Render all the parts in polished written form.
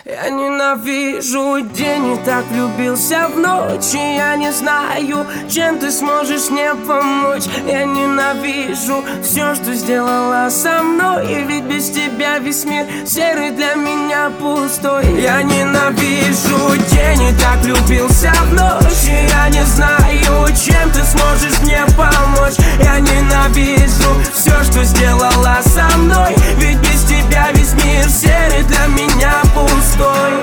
Я ненавижу день и так влюбился в ночь, и я не знаю, чем ты сможешь мне помочь. Я ненавижу все, что сделала со мной, и ведь без тебя весь мир серый, для меня пустой. Я ненавижу день и так влюбился в ночь, и я не знаю, чем ты сможешь мне помочь. Я ненавижу все, что сделала со мной, ведь без тебя весь мир серый, для меня пустой.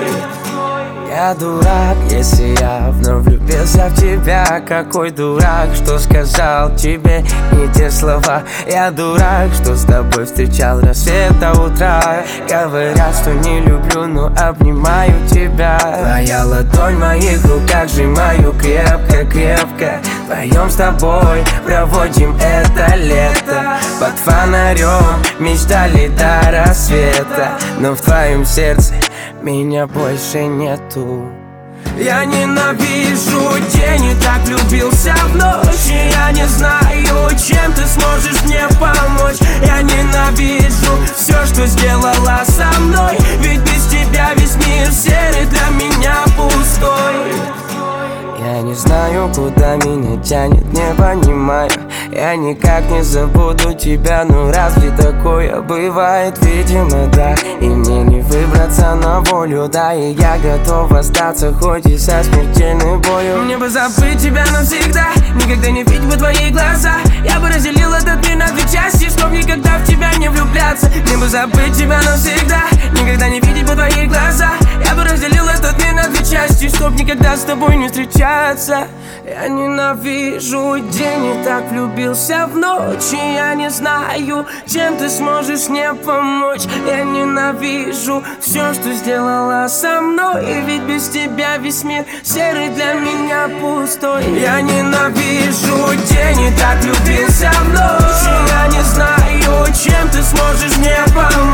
Я дурак, если я вновь влюбился в тебя. Какой дурак, что сказал тебе не те слова. Я дурак, что с тобой встречал рассвет до утра. Говорят, что не люблю, но обнимаю тебя. Твоя ладонь в моих руках, сжимаю крепко-крепко. Вдвоем с тобой проводим это лето. Под фонарем мечтали до рассвета, но в твоем сердце меня больше нету. Я ненавижу день и так влюбился в ночь, и я не знаю, чем ты сможешь мне помочь. Я ненавижу все, что сделала со мной, ведь без тебя весь мир серый, для меня пустой. Я не знаю, куда меня тянет, не понимаю. Я никак не забуду тебя, ну разве такое бывает? Видимо, да, и мне не выбраться на волю. Да, и я готов остаться, хоть и со смертельной болью. Мне бы забыть тебя навсегда, никогда не видеть бы твои глаза. Я бы разделил этот мир на две части, чтоб никогда в тебя не влюбляться. Мне бы забыть тебя навсегда, никогда не видеть бы твои глаза. Я бы разделил этот мир на две части, чтоб никогда с тобой не встречаться. Я ненавижу день и так влюбился в ночь, и я не знаю, чем ты сможешь мне помочь. Я ненавижу все, что сделала со мной, и ведь без тебя весь мир серый, для меня пустой. Я ненавижу день и так влюбился в ночь, и я не знаю, чем ты сможешь мне помочь.